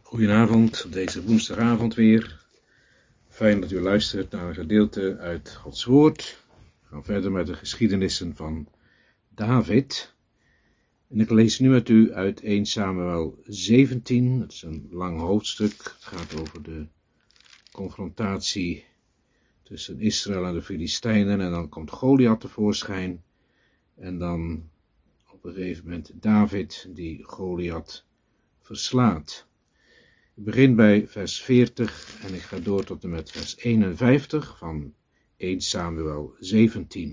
Goedenavond, op deze woensdagavond weer. Fijn dat u luistert naar een gedeelte uit Gods Woord. We gaan verder met de geschiedenissen van David. En ik lees nu met u uit 1 Samuel 17. Het is een lang hoofdstuk. Het gaat over de confrontatie tussen Israël en de Filistijnen. En dan komt Goliath tevoorschijn. En dan op een gegeven moment David die Goliath verslaat. Ik begin bij vers 40 en ik ga door tot en met vers 51 van 1 Samuel 17.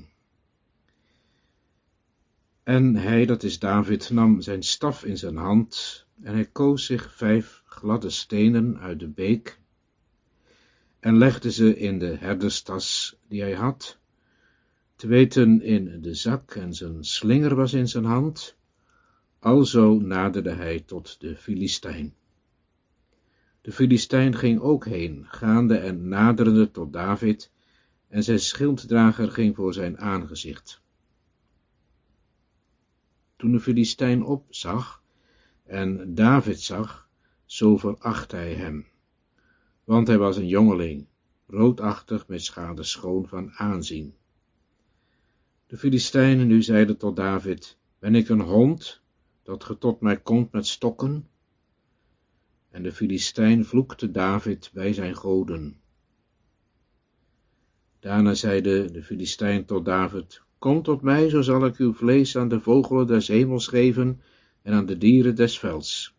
En hij, dat is David, nam zijn staf in zijn hand en hij koos zich 5 gladde stenen uit de beek en legde ze in de herderstas die hij had, te weten in de zak en zijn slinger was in zijn hand. Alzo naderde hij tot de Filistijn. De Filistijn ging ook heen, gaande en naderende tot David, en zijn schilddrager ging voor zijn aangezicht. Toen de Filistijn opzag en David zag, zo verachtte hij hem, want hij was een jongeling, roodachtig met schade schoon van aanzien. De Filistijnen nu zeiden tot David: ben ik een hond, dat ge tot mij komt met stokken? En de Filistijn vloekte David bij zijn goden. Daarna zeide de Filistijn tot David: kom tot mij, zo zal ik uw vlees aan de vogelen des hemels geven en aan de dieren des velds.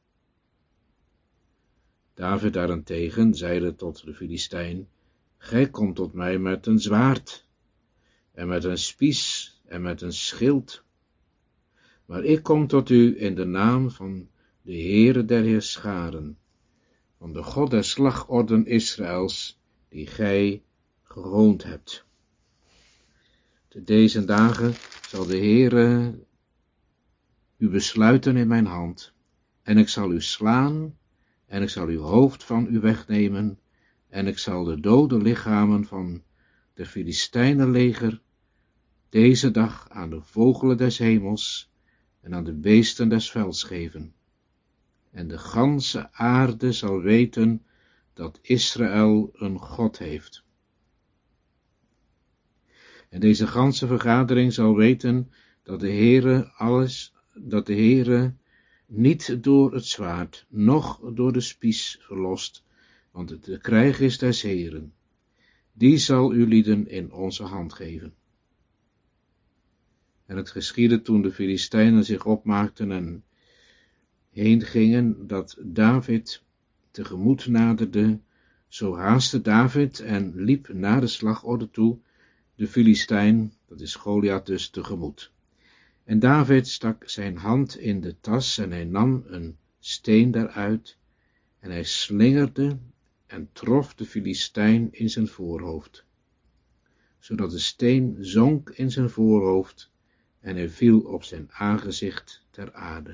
David daarentegen zeide tot de Filistijn: gij komt tot mij met een zwaard, en met een spies, en met een schild. Maar ik kom tot u in de naam van de Heere der Heerscharen, van de God der slagorden Israëls, die gij gehoond hebt. Te deze dagen zal de Heere u besluiten in mijn hand, en ik zal u slaan, en ik zal uw hoofd van u wegnemen, en ik zal de dode lichamen van de Filistijnenleger deze dag aan de vogelen des hemels en aan de beesten des velds geven. En de ganse aarde zal weten dat Israël een God heeft. En deze ganse vergadering zal weten dat de Heere niet door het zwaard, noch door de spies verlost, want de krijg is des Heeren. Die zal u lieden in onze hand geven. En het geschiedde toen de Filistijnen zich opmaakten en heen gingen, dat David tegemoet naderde, zo haastte David en liep naar de slagorde toe, de Filistijn, dat is Goliath dus, tegemoet. En David stak zijn hand in de tas en hij nam een steen daaruit en hij slingerde en trof de Filistijn in zijn voorhoofd, zodat de steen zonk in zijn voorhoofd en hij viel op zijn aangezicht ter aarde.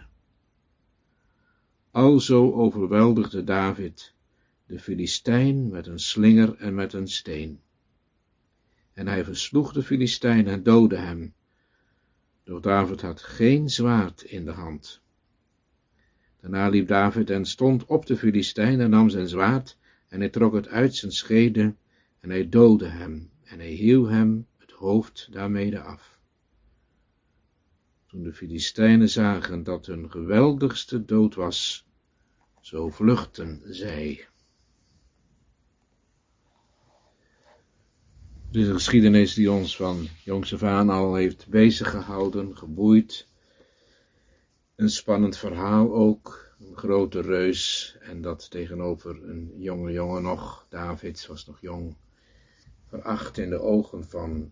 Alzo overweldigde David de Filistijn met een slinger en met een steen. En hij versloeg de Filistijn en doodde hem. Doch David had geen zwaard in de hand. Daarna liep David en stond op de Filistijn en nam zijn zwaard en hij trok het uit zijn schede en hij doodde hem en hij hieuw hem het hoofd daarmede af. Toen de Filistijnen zagen dat hun geweldigste dood was, zo vluchtten zij. Dit is een geschiedenis die ons van jongs af aan al heeft bezig gehouden, geboeid. Een spannend verhaal ook, een grote reus en dat tegenover een jonge jongen nog, David was nog jong, veracht in de ogen van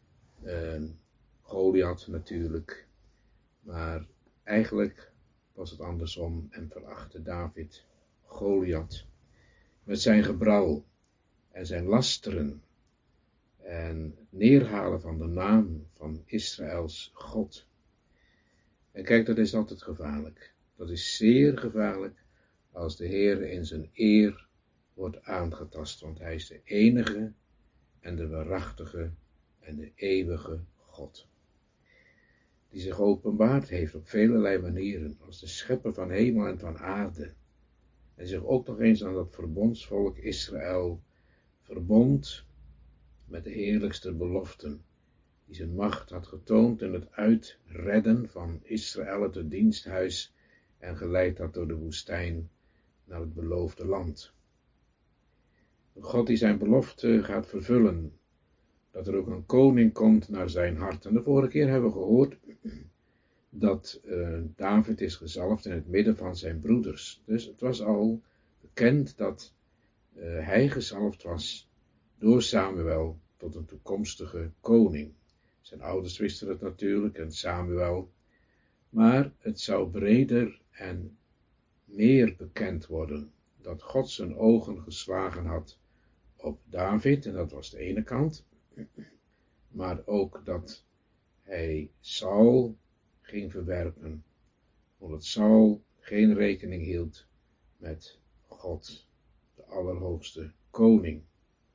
Goliath natuurlijk. Maar eigenlijk was het andersom en verachtte David Goliath met zijn gebrouw en zijn lasteren en het neerhalen van de naam van Israëls God. En kijk, dat is altijd gevaarlijk. Dat is zeer gevaarlijk als de Heer in zijn eer wordt aangetast, want hij is de enige en de waarachtige en de eeuwige God, die zich geopenbaard heeft op velelei manieren als de schepper van hemel en van aarde, en zich ook nog eens aan dat verbondsvolk Israël verbond met de heerlijkste beloften, die zijn macht had getoond in het uitredden van Israël uit het diensthuis en geleid had door de woestijn naar het beloofde land. God die zijn belofte gaat vervullen, dat er ook een koning komt naar zijn hart. En de vorige keer hebben we gehoord dat David is gezalfd in het midden van zijn broeders. Dus het was al bekend dat hij gezalfd was door Samuel tot een toekomstige koning. Zijn ouders wisten het natuurlijk en Samuel, maar het zou breder en meer bekend worden dat God zijn ogen geslagen had op David, en dat was de ene kant, maar ook dat hij Saul ging verwerpen, omdat Saul geen rekening hield met God, de Allerhoogste Koning.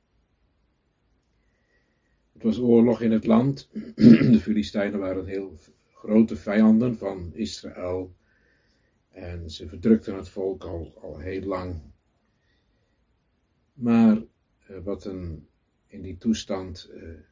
Het was oorlog in het land. De Filistijnen waren heel grote vijanden van Israël en ze verdrukten het volk al heel lang. Maar wat in die toestand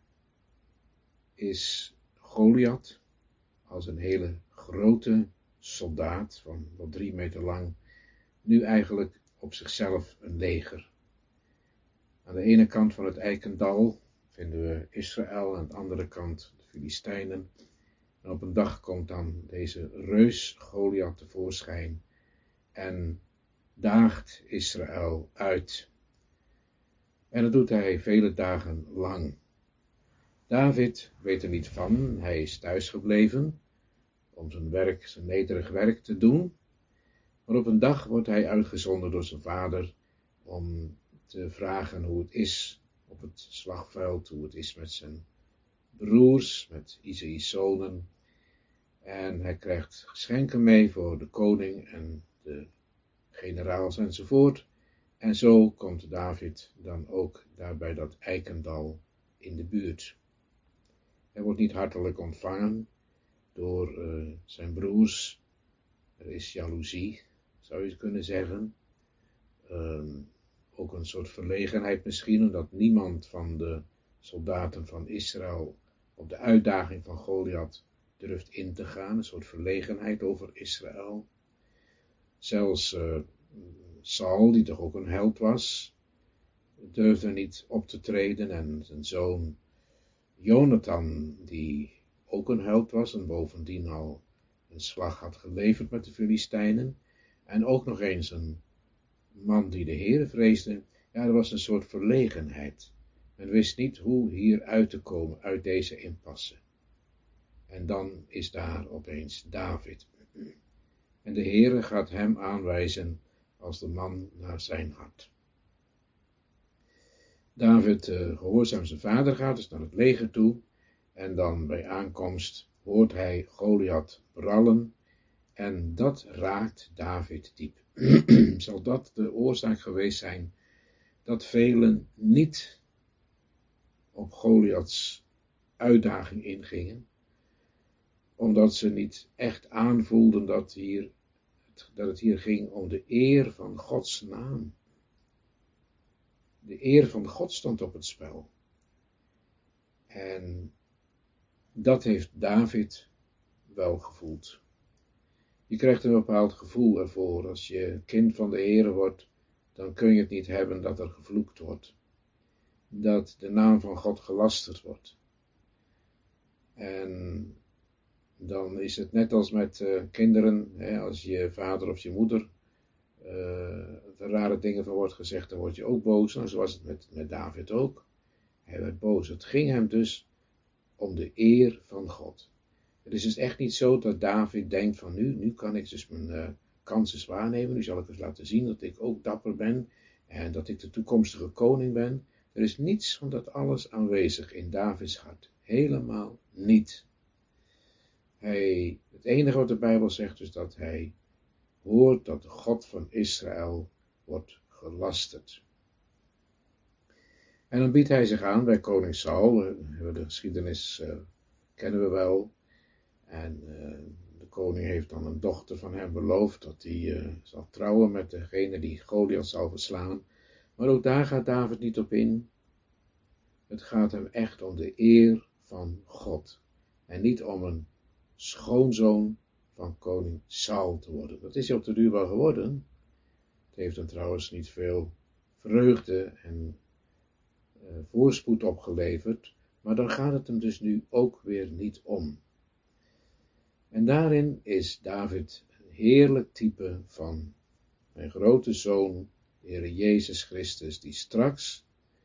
is Goliath, als een hele grote soldaat van wel 3 meter lang, nu eigenlijk op zichzelf een leger. Aan de ene kant van het Eikendal vinden we Israël, aan de andere kant de Filistijnen. En op een dag komt dan deze reus Goliath tevoorschijn en daagt Israël uit. En dat doet hij vele dagen lang. David weet er niet van, hij is thuisgebleven om zijn nederig werk te doen. Maar op een dag wordt hij uitgezonden door zijn vader om te vragen hoe het is op het slagveld, hoe het is met zijn broers, met Isaï's zonen. En hij krijgt geschenken mee voor de koning en de generaals enzovoort. En zo komt David dan ook daar bij dat Eikendal in de buurt. Hij wordt niet hartelijk ontvangen door zijn broers. Er is jaloezie, zou je kunnen zeggen. Ook een soort verlegenheid misschien, omdat niemand van de soldaten van Israël op de uitdaging van Goliath durft in te gaan. Een soort verlegenheid over Israël. Zelfs Saul, die toch ook een held was, durfde niet op te treden. En zijn zoon Jonathan, die ook een held was en bovendien al een slag had geleverd met de Filistijnen. En ook nog eens een man die de Heere vreesde. Ja, er was een soort verlegenheid. Men wist niet hoe hier uit te komen uit deze impasse. En dan is daar opeens David. En de Heere gaat hem aanwijzen als de man naar zijn hart. David gehoorzaamt zijn vader, gaat dus naar het leger toe. En dan bij aankomst hoort hij Goliath brallen. En dat raakt David diep. Zal dat de oorzaak geweest zijn dat velen niet op Goliaths uitdaging ingingen, omdat ze niet echt aanvoelden dat het hier ging om de eer van Gods naam. De eer van God stond op het spel. En dat heeft David wel gevoeld. Je krijgt een bepaald gevoel ervoor. Als je kind van de Heere wordt, dan kun je het niet hebben dat er gevloekt wordt. Dat de naam van God gelasterd wordt. En dan is het net als met kinderen, als je vader of je moeder er rare dingen van wordt gezegd, dan word je ook boos. Nou, zo was het met David ook. Hij werd boos. Het ging hem dus om de eer van God. Het is dus echt niet zo dat David denkt van nu kan ik dus mijn kansen waarnemen. Nu zal ik eens laten zien dat ik ook dapper ben en dat ik de toekomstige koning ben. Er is niets van dat alles aanwezig in Davids hart. Helemaal niet. Het enige wat de Bijbel zegt is dat hij hoort dat de God van Israël wordt gelasterd. En dan biedt hij zich aan bij koning Saul. De geschiedenis kennen we wel. En de koning heeft dan een dochter van hem beloofd dat hij zal trouwen met degene die Goliath zal verslaan. Maar ook daar gaat David niet op in. Het gaat hem echt om de eer van God. En niet om een schoonzoon van koning Saul te worden. Dat is hij op de duur wel geworden. Het heeft hem trouwens niet veel vreugde en voorspoed opgeleverd. Maar daar gaat het hem dus nu ook weer niet om. En daarin is David een heerlijk type van mijn grote zoon, de Heer Jezus Christus, die straks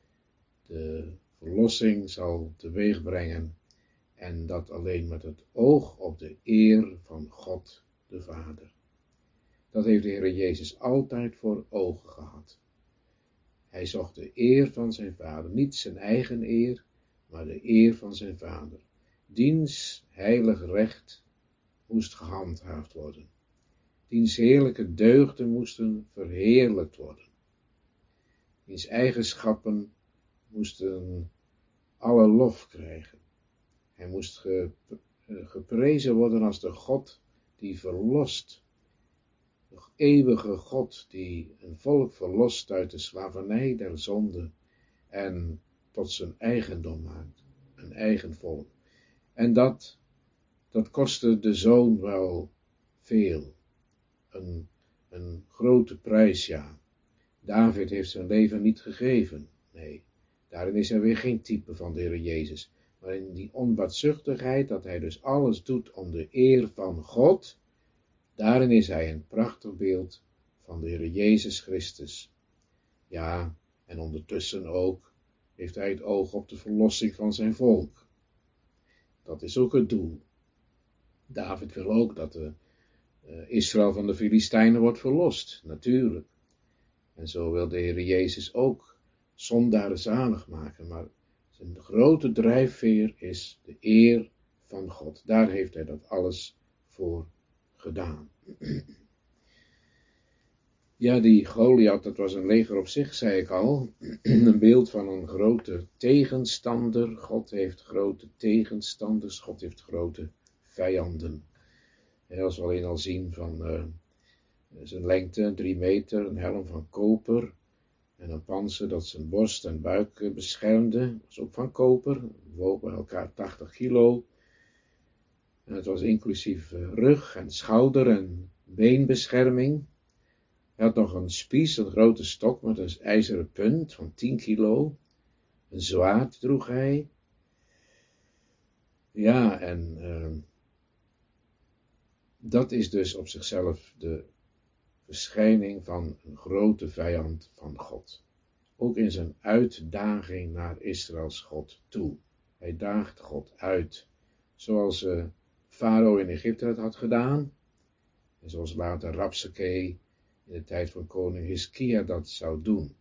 de verlossing zal teweegbrengen. En dat alleen met het oog op de eer van God de Vader. Dat heeft de Heer Jezus altijd voor ogen gehad. Hij zocht de eer van zijn Vader, niet zijn eigen eer, maar de eer van zijn Vader. Diens heilig recht moest gehandhaafd worden. Diens heerlijke deugden moesten verheerlijkt worden. Diens eigenschappen moesten alle lof krijgen. Hij moest geprezen worden als de God die verlost. De eeuwige God die een volk verlost uit de slavernij der zonde en tot zijn eigendom maakt. Een eigen volk. En dat kostte de zoon wel veel. Een grote prijs, ja. David heeft zijn leven niet gegeven. Nee, daarin is hij weer geen type van de Heer Jezus. Maar in die onbaatzuchtigheid, dat hij dus alles doet om de eer van God, daarin is hij een prachtig beeld van de Heer Jezus Christus. Ja, en ondertussen ook heeft hij het oog op de verlossing van zijn volk. Dat is ook het doel. David wil ook dat Israël van de Filistijnen wordt verlost, natuurlijk. En zo wil de Heer Jezus ook zondaren zalig maken, maar zijn grote drijfveer is de eer van God. Daar heeft hij dat alles voor gedaan. Ja, die Goliath, dat was een leger op zich, zei ik al. Een beeld van een grote tegenstander. God heeft grote tegenstanders, God heeft grote vijanden. En als we alleen al zien van zijn lengte, 3 meter, een helm van koper en een pantser dat zijn borst en buik beschermde, was ook van koper, woog bij elkaar 80 kilo. En het was inclusief rug en schouder en beenbescherming. Hij had nog een spies, een grote stok met een ijzeren punt van 10 kilo. Een zwaard droeg hij. Ja, en dat is dus op zichzelf de verschijning van een grote vijand van God. Ook in zijn uitdaging naar Israëls God toe. Hij daagt God uit, zoals Farao in Egypte het had gedaan. En zoals later Rapsakee in de tijd van koning Hiskia dat zou doen.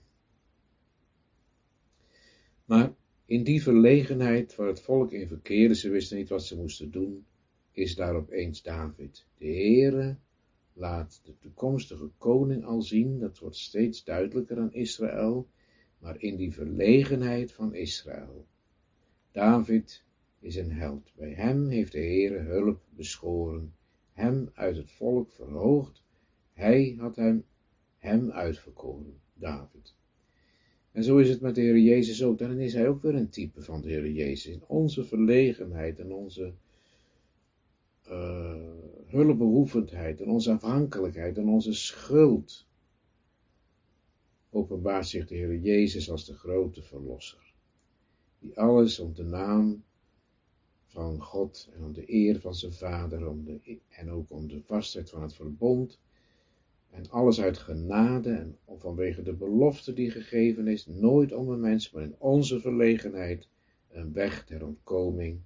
Maar in die verlegenheid waar het volk in verkeerde, ze wisten niet wat ze moesten doen, is daar opeens David. De Heere laat de toekomstige koning al zien, dat wordt steeds duidelijker aan Israël, maar in die verlegenheid van Israël. David is een held. Bij hem heeft de Heere hulp beschoren, hem uit het volk verhoogd. Hij had hem uitverkoren, David. En zo is het met de Heer Jezus ook. Dan is hij ook weer een type van de Heer Jezus. In onze verlegenheid en onze hulpbehoevendheid en onze afhankelijkheid en onze schuld openbaart zich de Heer Jezus als de grote verlosser. Die alles om de naam van God en om de eer van zijn Vader en ook om de vastheid van het verbond en alles uit genade en vanwege de belofte die gegeven is, nooit om een mens, maar in onze verlegenheid een weg ter ontkoming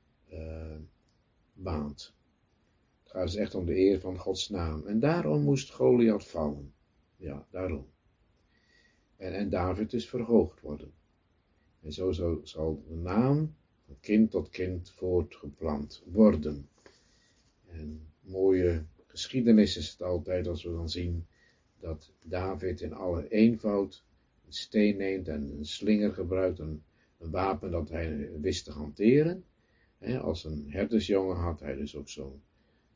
baant. Het gaat dus echt om de eer van Gods naam. En daarom moest Goliath vallen. Ja, daarom. En David dus verhoogd worden. En zo zal de naam van kind tot kind voortgeplant worden. En mooie geschiedenis is het altijd als we dan zien dat David in alle eenvoud een steen neemt en een slinger gebruikt, een wapen dat hij wist te hanteren. Als een herdersjongen had hij dus ook zo'n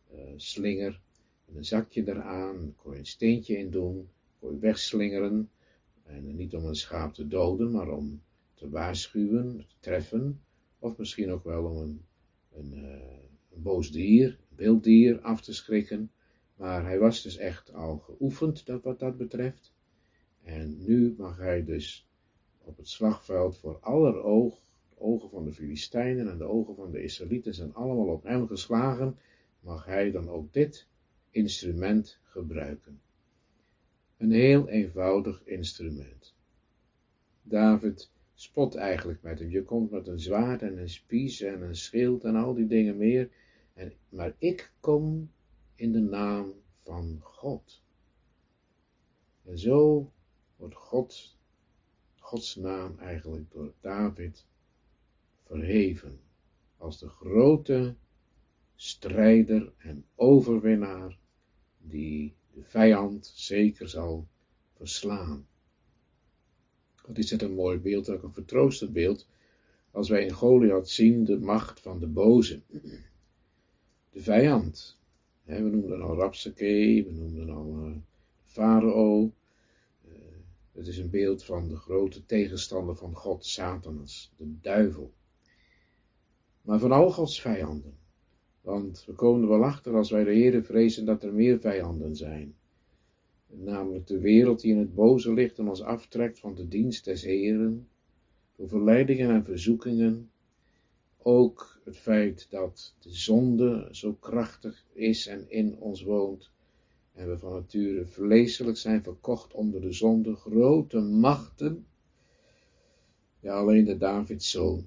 slinger en een zakje eraan, kon je een steentje in doen, kon je wegslingeren, en niet om een schaap te doden, maar om te waarschuwen, te treffen, of misschien ook wel om een boos dier, een wild dier af te schrikken, maar hij was dus echt al geoefend wat dat betreft, en nu mag hij dus op het slagveld voor aller ogen van de Filistijnen en de ogen van de Israëlieten zijn allemaal op hem geslagen, mag hij dan ook dit instrument gebruiken. Een heel eenvoudig instrument. David spot eigenlijk met hem. Je komt met een zwaard en een spies en een schild en al die dingen meer. Maar ik kom in de naam van God. En zo wordt Gods naam eigenlijk door David verheven. Als de grote strijder en overwinnaar die de vijand zeker zal verslaan. Wat is het een mooi beeld, ook een vertroostend beeld, als wij in Goliath zien de macht van de boze. De vijand. We noemden al Rapsakee, we noemden al Farao. Het is een beeld van de grote tegenstander van God, Satanas, de duivel. Maar van al Gods vijanden. Want we komen er wel achter als wij de Heere vrezen dat er meer vijanden zijn. Namelijk de wereld die in het boze ligt en ons aftrekt van de dienst des Heeren. Door verleidingen en verzoekingen. Ook het feit dat de zonde zo krachtig is en in ons woont. En we van nature vleeselijk zijn verkocht onder de zonde. Grote machten. Ja, alleen de Davidszoon.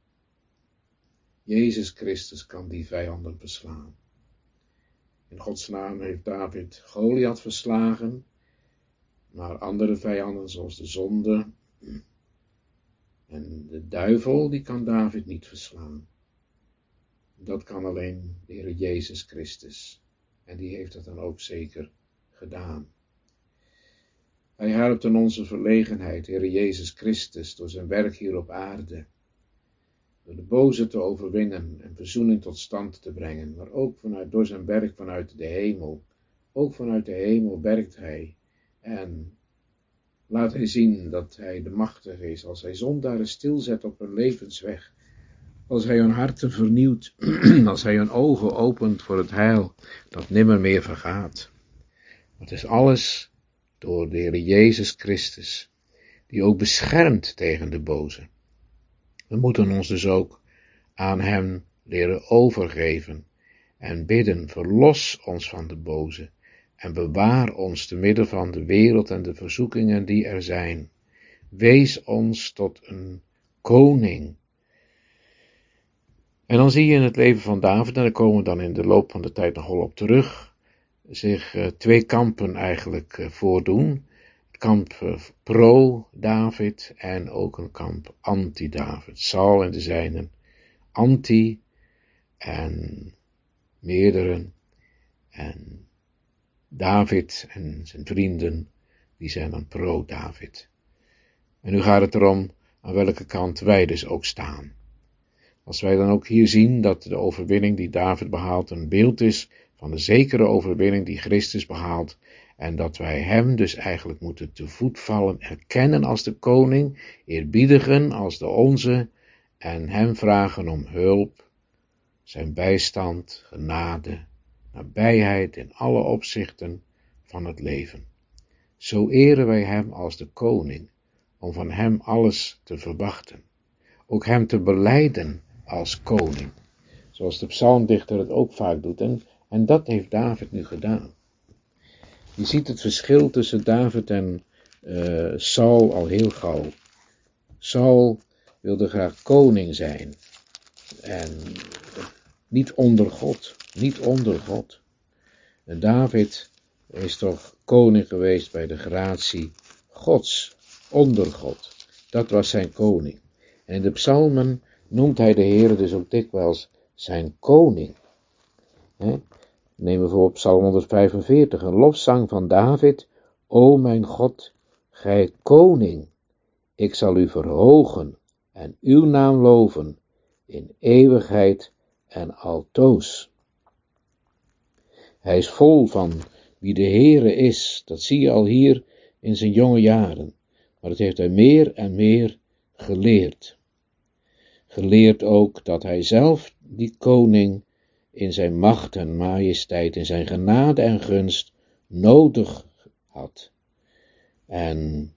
Jezus Christus kan die vijanden verslaan. In Gods naam heeft David Goliath verslagen, maar andere vijanden zoals de zonde en de duivel, die kan David niet verslaan. Dat kan alleen de Heer Jezus Christus. En die heeft het dan ook zeker gedaan. Hij helpt in onze verlegenheid, Heer Jezus Christus, door zijn werk hier op aarde. Door de boze te overwinnen en verzoening tot stand te brengen, maar ook door zijn werk vanuit de hemel. Ook vanuit de hemel werkt hij en laat hij zien dat hij de machtige is, als hij zondaren stilzet op hun levensweg, als hij hun harten vernieuwt, als hij hun ogen opent voor het heil dat nimmer meer vergaat. Het is alles door de Heer Jezus Christus, die ook beschermt tegen de boze. We moeten ons dus ook aan hem leren overgeven en bidden, verlos ons van de boze en bewaar ons te midden van de wereld en de verzoekingen die er zijn. Wees ons tot een koning. En dan zie je in het leven van David, en daar komen we dan in de loop van de tijd nog wel op terug, zich twee kampen eigenlijk voordoen. Het kamp pro-David en ook een kamp anti-David. Saul en de zijnen anti en meerdere en David en zijn vrienden, die zijn dan pro-David. En nu gaat het erom aan welke kant wij dus ook staan. Als wij dan ook hier zien dat de overwinning die David behaalt een beeld is van de zekere overwinning die Christus behaalt, en dat wij hem dus eigenlijk moeten te voet vallen, erkennen als de koning, eerbiedigen als de onze, en hem vragen om hulp, zijn bijstand, genade, nabijheid in alle opzichten van het leven. Zo eren wij hem als de koning, om van hem alles te verwachten. Ook hem te belijden als koning, zoals de psalmdichter het ook vaak doet, en dat heeft David nu gedaan. Je ziet het verschil tussen David en Saul al heel gauw. Saul wilde graag koning zijn en niet onder God. En David is toch koning geweest bij de gratie Gods, onder God. Dat was zijn koning. En in de psalmen noemt hij de Heere dus ook dikwijls zijn koning. Neem bijvoorbeeld psalm 145, een lofzang van David. O mijn God, gij koning, ik zal u verhogen en uw naam loven in eeuwigheid en altoos. Hij is vol van wie de Heere is. Dat zie je al hier in zijn jonge jaren. Maar dat heeft hij meer en meer geleerd. Geleerd ook dat hij zelf die koning in zijn macht en majesteit, in zijn genade en gunst nodig had. En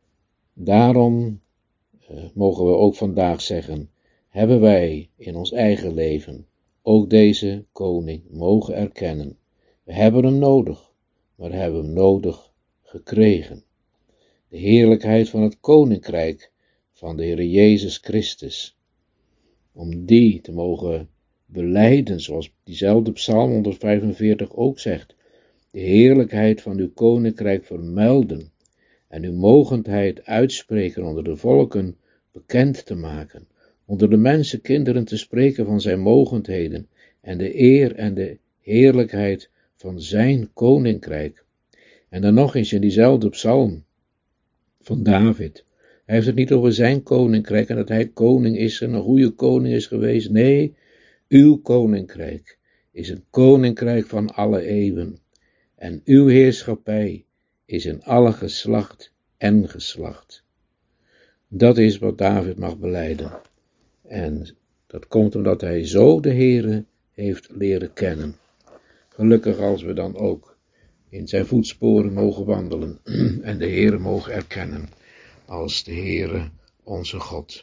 daarom mogen we ook vandaag zeggen, hebben wij in ons eigen leven ook deze koning mogen erkennen. We hebben hem nodig, maar hebben hem nodig gekregen. De heerlijkheid van het koninkrijk van de Heer Jezus Christus. Om die te mogen belijden, zoals diezelfde Psalm 145 ook zegt. De heerlijkheid van uw koninkrijk vermelden en uw mogendheid uitspreken onder de volken bekend te maken. Onder de mensenkinderen te spreken van zijn mogendheden en de eer en de heerlijkheid van zijn koninkrijk. En dan nog eens in diezelfde psalm van David. Hij heeft het niet over zijn koninkrijk en dat hij koning is en een goede koning is geweest. Nee, uw koninkrijk is een koninkrijk van alle eeuwen. En uw heerschappij is in alle geslacht en geslacht. Dat is wat David mag belijden. En dat komt omdat hij zo de Heere heeft leren kennen. Gelukkig als we dan ook in zijn voetsporen mogen wandelen en de Heere mogen erkennen als de Heere onze God.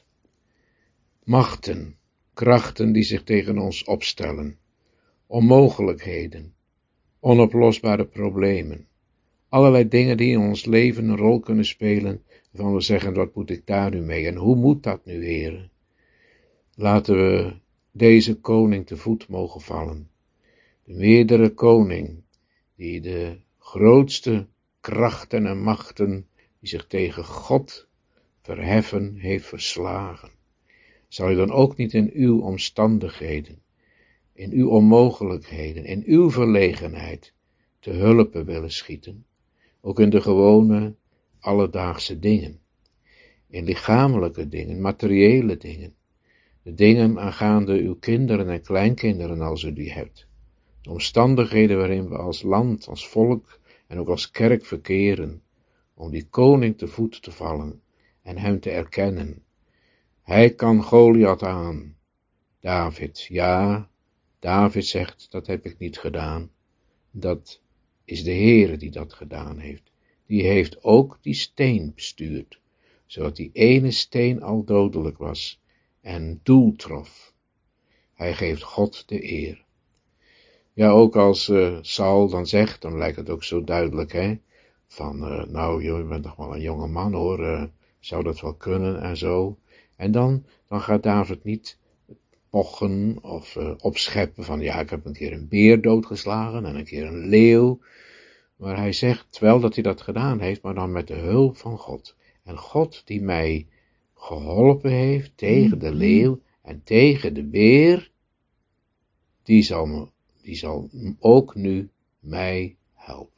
Machten, krachten die zich tegen ons opstellen, onmogelijkheden, onoplosbare problemen, allerlei dingen die in ons leven een rol kunnen spelen, waarvan we zeggen, wat moet ik daar nu mee en hoe moet dat nu, Heere? Laten we deze koning te voet mogen vallen, de meerdere koning, die de grootste krachten en machten die zich tegen God verheffen heeft verslagen. Zal u dan ook niet in uw omstandigheden, in uw onmogelijkheden, in uw verlegenheid te hulpe willen schieten, ook in de gewone alledaagse dingen, in lichamelijke dingen, materiële dingen, de dingen aangaande uw kinderen en kleinkinderen als u die hebt, de omstandigheden waarin we als land, als volk en ook als kerk verkeren, om die koning te voet te vallen en hem te erkennen. Hij kan Goliath aan. David, ja, David zegt, dat heb ik niet gedaan. Dat is de Heere die dat gedaan heeft. Die heeft ook die steen bestuurd, zodat die ene steen al dodelijk was en doel trof. Hij geeft God de eer. Ja, ook als Saul dan zegt, dan lijkt het ook zo duidelijk, hè, van, nou, joh, je bent toch wel een jonge man, hoor, zou dat wel kunnen en zo. En dan gaat David niet pochen of opscheppen van, ja, ik heb een keer een beer doodgeslagen en een keer een leeuw. Maar hij zegt wel dat hij dat gedaan heeft, maar dan met de hulp van God. En God die mij geholpen heeft tegen de leeuw en tegen de beer, die zal ook nu mij helpen.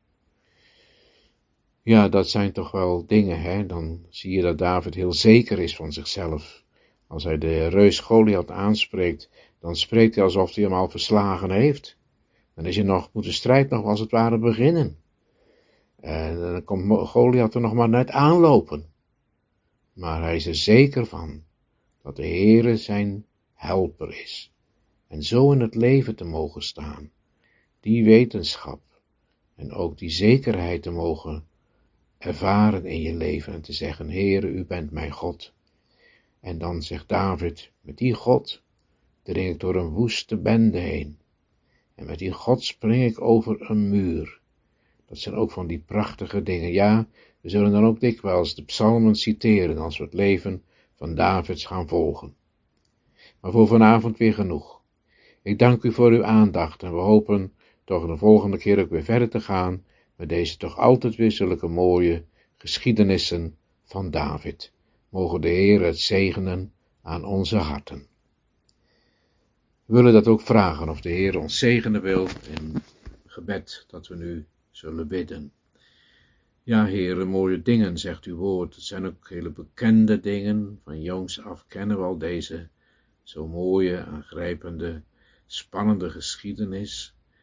Ja, dat zijn toch wel dingen, hè. Dan zie je dat David heel zeker is van zichzelf. Als hij de reus Goliath aanspreekt, dan spreekt hij alsof hij hem al verslagen heeft. Dan is moet de strijd nog als het ware beginnen. En dan komt Goliath er nog maar net aanlopen. Maar hij is er zeker van dat de Heere zijn helper is. En zo in het leven te mogen staan. Die wetenschap en ook die zekerheid te mogen ervaren in je leven en te zeggen, Heere, u bent mijn God. En dan zegt David, met die God dring ik door een woeste bende heen. En met die God spring ik over een muur. Dat zijn ook van die prachtige dingen. Ja, we zullen dan ook dikwijls de psalmen citeren als we het leven van Davids gaan volgen. Maar voor vanavond weer genoeg. Ik dank u voor uw aandacht en we hopen toch de volgende keer ook weer verder te gaan met deze toch altijd weer zulke mooie geschiedenissen van David. Mogen de Heer het zegenen aan onze harten. We willen dat ook vragen of de Heer ons zegenen wil in gebed dat we nu zullen bidden. Ja, Heere, mooie dingen, zegt uw woord. Het zijn ook hele bekende dingen. Van jongs af kennen we al deze zo mooie, aangrijpende, spannende geschiedenis.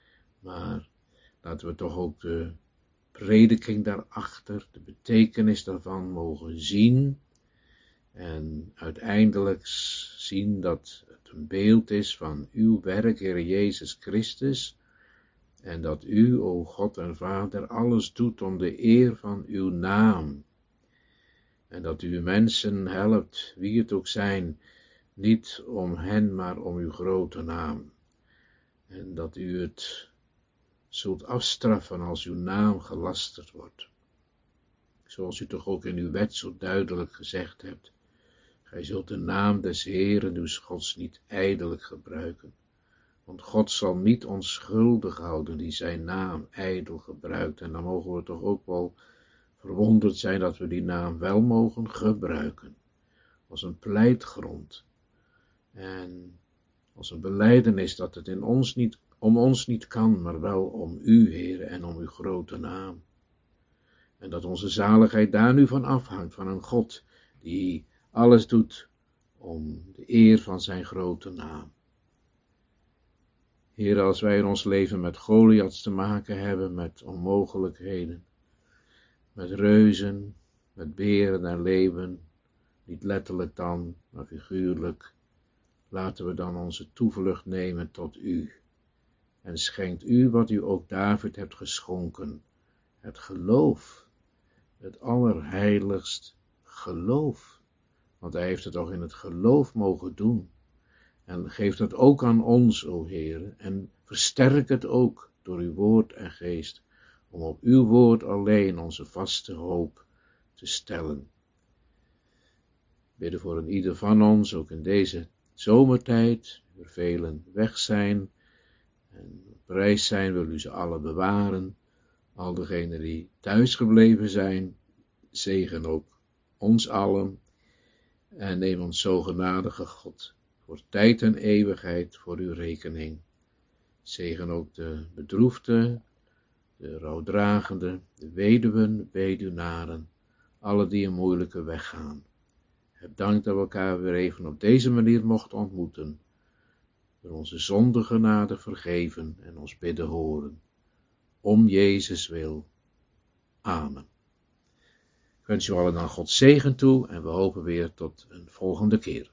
Maar laten we toch ook de prediking daarachter, de betekenis daarvan mogen zien en uiteindelijk zien dat het een beeld is van uw werk, Heer Jezus Christus, en dat u, o God en Vader, alles doet om de eer van uw naam. En dat u mensen helpt, wie het ook zijn, niet om hen, maar om uw grote naam. En dat u het zult afstraffen als uw naam gelasterd wordt. Zoals u toch ook in uw wet zo duidelijk gezegd hebt. Gij zult de naam des Heeren, uws Gods, niet ijdelijk gebruiken. Want God zal niet onschuldig houden die zijn naam ijdel gebruikt. En dan mogen we toch ook wel verwonderd zijn dat we die naam wel mogen gebruiken. Als een pleitgrond. En als een belijdenis dat het om ons niet kan, maar wel om u, Heer, en om uw grote naam. En dat onze zaligheid daar nu van afhangt, van een God die alles doet om de eer van zijn grote naam. Heer, als wij in ons leven met Goliaths te maken hebben, met onmogelijkheden, met reuzen, met beren en leeuwen, niet letterlijk dan, maar figuurlijk, laten we dan onze toevlucht nemen tot u. En schenkt u wat u ook David hebt geschonken, het geloof, het allerheiligst geloof. Want hij heeft het ook in het geloof mogen doen. En geef dat ook aan ons, o Heer, en versterk het ook door uw woord en geest, om op uw woord alleen onze vaste hoop te stellen. Bidden voor een ieder van ons, ook in deze zomertijd, er velen weg zijn en op reis zijn, wil u ze alle bewaren. Al degenen die thuis gebleven zijn, zegen ook ons allen en neem ons zo genadige God voor tijd en eeuwigheid voor uw rekening. Zegen ook de bedroefden, de rouwdragenden, de weduwen, weduwnaren, alle die een moeilijke weg gaan. Heb dank dat we elkaar weer even op deze manier mochten ontmoeten, door onze zonde genade vergeven en ons bidden horen. Om Jezus wil. Amen. Ik wens u allen dan Gods zegen toe en we hopen weer tot een volgende keer.